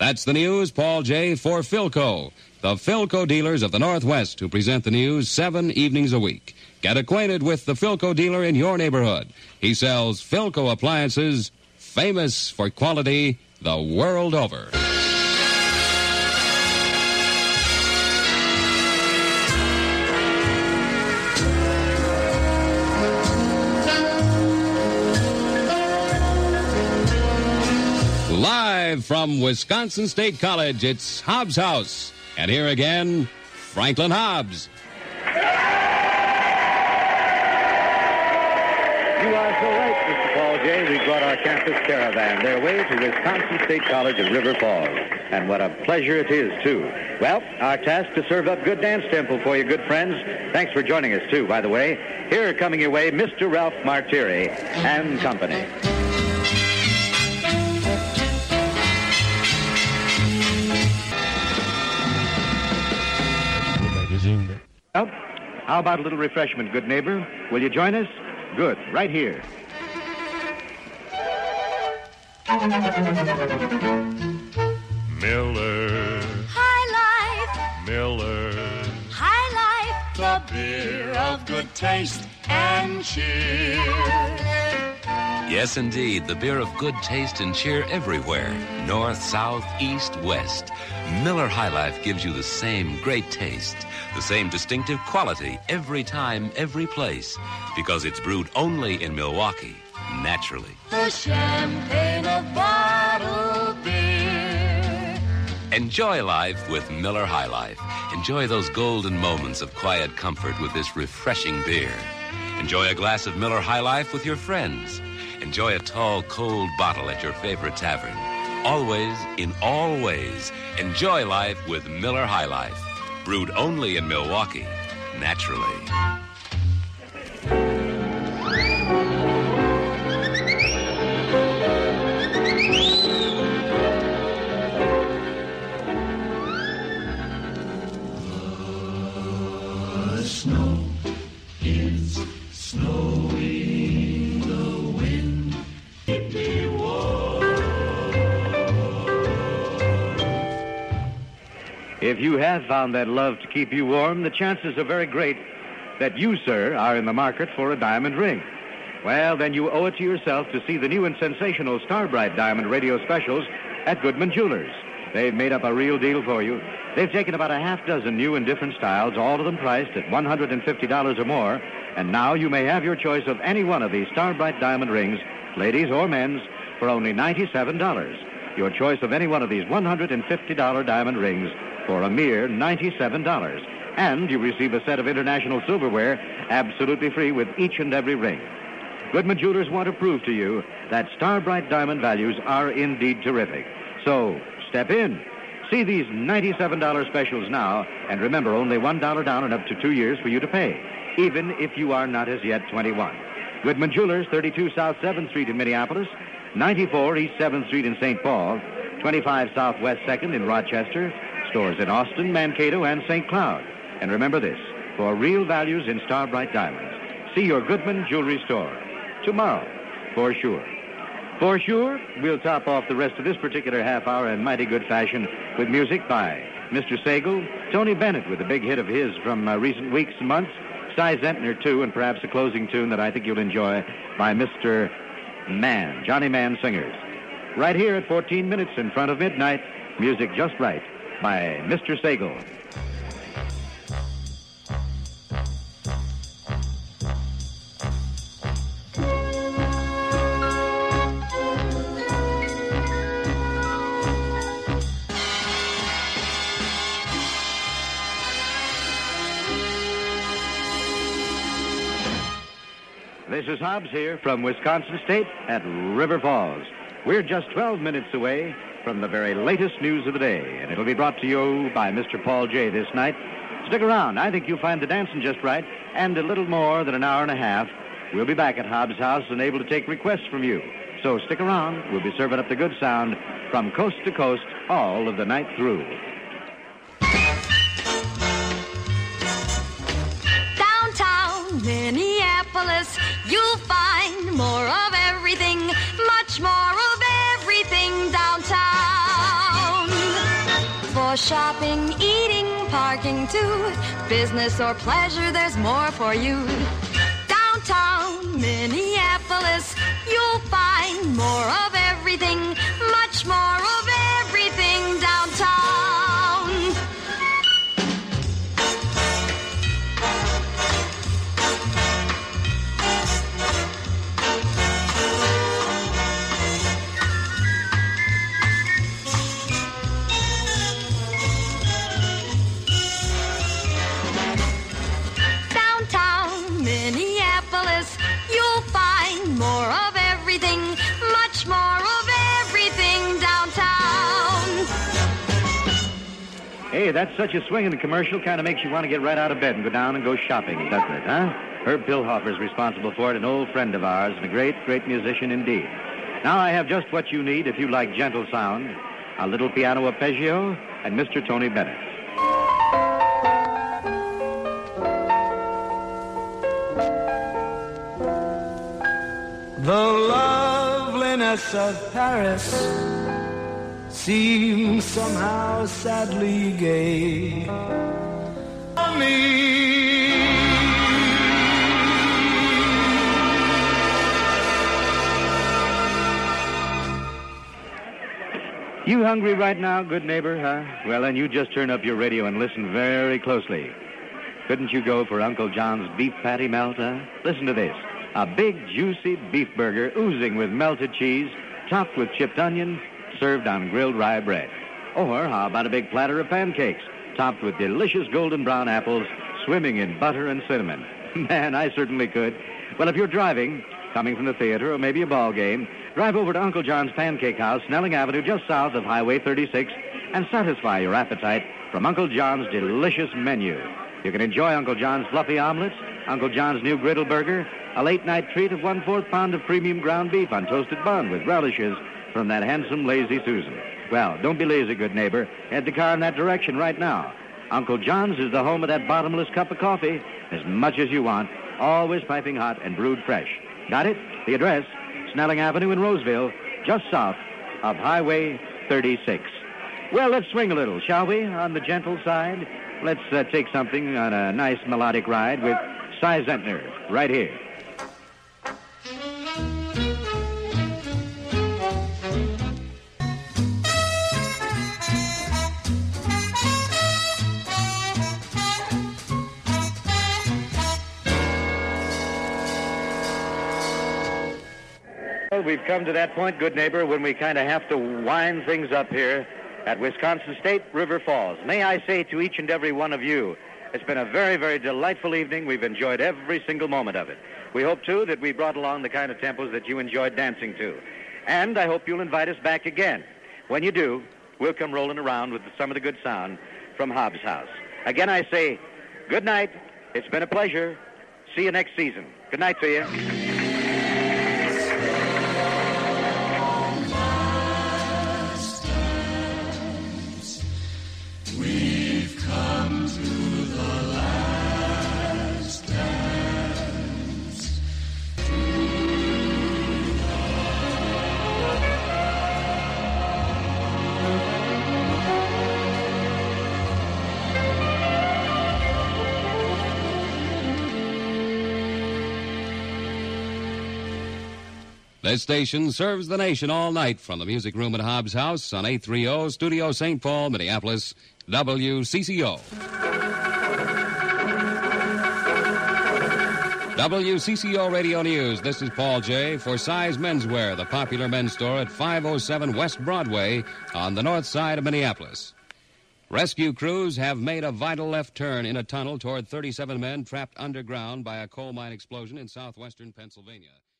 That's the news, Paul J. for Philco, the Philco dealers of the Northwest who present the news 7 evenings a week. Get acquainted with the Philco dealer in your neighborhood. He sells Philco appliances, famous for quality the world over. Live from Wisconsin State College, it's Hobbs House. And here again, Franklin Hobbs. You are so right, Mr. Paul J. We brought our campus caravan their way to Wisconsin State College at River Falls. And what a pleasure it is, too. Well, our task to serve up good dance tempo for you, good friends. Thanks for joining us, too, by the way. Here coming your way, Mr. Ralph Martiri and company. Well, how about a little refreshment, good neighbor? Will you join us? Good, right here. Miller. High Life. Miller. High Life. The beer of good taste and cheer. Yes, indeed, the beer of good taste and cheer everywhere. North, south, east, west. Miller High Life gives you the same great taste, the same distinctive quality every time, every place, because it's brewed only in Milwaukee, naturally. The champagne of bottled beer. Enjoy life with Miller High Life. Enjoy those golden moments of quiet comfort with this refreshing beer. Enjoy a glass of Miller High Life with your friends. Enjoy a tall, cold bottle at your favorite tavern. Always, in all ways, enjoy life with Miller High Life. Brewed only in Milwaukee, naturally. The snow is snowing, the wind keep me warm. If you have found that love to keep you warm, the chances are very great that you, sir, are in the market for a diamond ring. Well, then you owe it to yourself to see the new and sensational Starbright Diamond radio specials at Goodman Jewelers. They've made up a real deal for you. They've taken about a half dozen new and different styles, all of them priced at $150 or more, and now you may have your choice of any one of these Starbright Diamond rings, ladies or men's, for only $97. Your choice of any one of these $150 diamond rings for a mere $97. And you receive a set of international silverware absolutely free with each and every ring. Goodman Jewelers want to prove to you that Starbright diamond values are indeed terrific. So, step in. See these $97 specials now, and remember, only $1 down and up to 2 years for you to pay, even if you are not as yet 21. Goodman Jewelers, 32 South 7th Street in Minneapolis, 94 East 7th Street in St. Paul, 25 Southwest 2nd in Rochester, stores in Austin, Mankato, and St. Cloud. And remember this, for real values in Starbright diamonds, see your Goodman Jewelry store tomorrow, for sure. For sure, we'll top off the rest of this particular half hour in mighty good fashion with music by Mr. Sagal, Tony Bennett with a big hit of his from recent weeks and months, Cy Zentner, too, and perhaps a closing tune that I think you'll enjoy by Mr. Mann, Johnny Mann Singers. Right here at 14 minutes in front of midnight, music just right by Mr. Sagal. This is Hobbs here from Wisconsin State at River Falls. We're just 12 minutes away from the very latest news of the day, and it'll be brought to you by Mr. Paul J. this night. Stick around. I think you'll find the dancing just right, and a little more than an hour and a half. We'll be back at Hobbs' house and able to take requests from you. So stick around. We'll be serving up the good sound from coast to coast all of the night through. Downtown Minneapolis, you'll find more of everything, much more of everything downtown. For shopping, eating, parking too. Business or pleasure, there's more for you. Downtown Minneapolis, you'll find more of everything, much more of everything downtown. Minneapolis, you'll find more of everything, much more of everything downtown. Hey, that's such a swinging commercial, kind of makes you want to get right out of bed and go down and go shopping, doesn't it, huh? Herb Pilhofer is responsible for it, an old friend of ours, and a great, great musician indeed. Now I have just what you need if you like gentle sound, a little piano arpeggio, and Mr. Tony Bennett. The loveliness of Paris seems somehow sadly gay. You hungry right now, good neighbor, huh? Well, then you just turn up your radio and listen very closely. Couldn't you go for Uncle John's beef patty melt, huh? Listen to this. A big, juicy beef burger oozing with melted cheese, topped with chipped onion, served on grilled rye bread. Or how about a big platter of pancakes, topped with delicious golden brown apples, swimming in butter and cinnamon? Man, I certainly could. Well, if you're driving, coming from the theater or maybe a ball game, drive over to Uncle John's Pancake House, Snelling Avenue, just south of Highway 36, and satisfy your appetite from Uncle John's delicious menu. You can enjoy Uncle John's fluffy omelets, Uncle John's new griddle burger, a late-night treat of 1/4 pound of premium ground beef on toasted bun with relishes from that handsome Lazy Susan. Well, don't be lazy, good neighbor. Head the car in that direction right now. Uncle John's is the home of that bottomless cup of coffee, as much as you want, always piping hot and brewed fresh. Got it? The address, Snelling Avenue in Roseville, just south of Highway 36. Well, let's swing a little, shall we, on the gentle side? Let's take something on a nice melodic ride with Cy Zentner right here. Well, we've come to that point, good neighbor, when we kind of have to wind things up here at Wisconsin State River Falls. May I say to each and every one of you, it's been a very, very delightful evening. We've enjoyed every single moment of it. We hope, too, that we brought along the kind of tempos that you enjoyed dancing to. And I hope you'll invite us back again. When you do, we'll come rolling around with some of the good sound from Hobbs House. Again, I say, good night. It's been a pleasure. See you next season. Good night to you. This station serves the nation all night from the music room at Hobbs House on 830 Studio St. Paul, Minneapolis, WCCO. WCCO Radio News. This is Paul J. for Size Menswear, the popular men's store at 507 West Broadway on the north side of Minneapolis. Rescue crews have made a vital left turn in a tunnel toward 37 men trapped underground by a coal mine explosion in southwestern Pennsylvania.